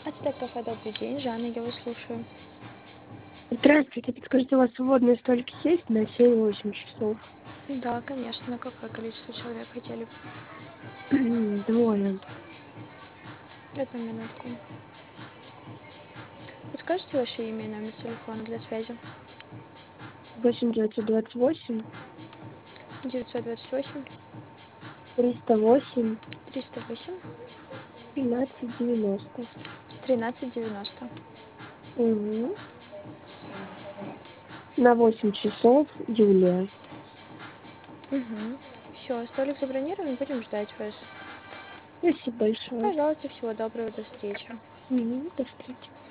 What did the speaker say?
Ацтек кафе, добрый день. Жанна, я вас слушаю. Здравствуйте, подскажите, у вас свободные столики есть на 7-8 часов? Да, конечно. На какое количество человек хотели бы? Двое. Одну минутку. Подскажите ваше имя и номер телефона для связи? 8 928 928 308 308 13 90. 1390. Угу. На 8 часов, Юлия. Угу. Все, столик забронирован, будем ждать вас. Спасибо большое. Пожалуйста, всего доброго, до встречи. Угу. До встречи.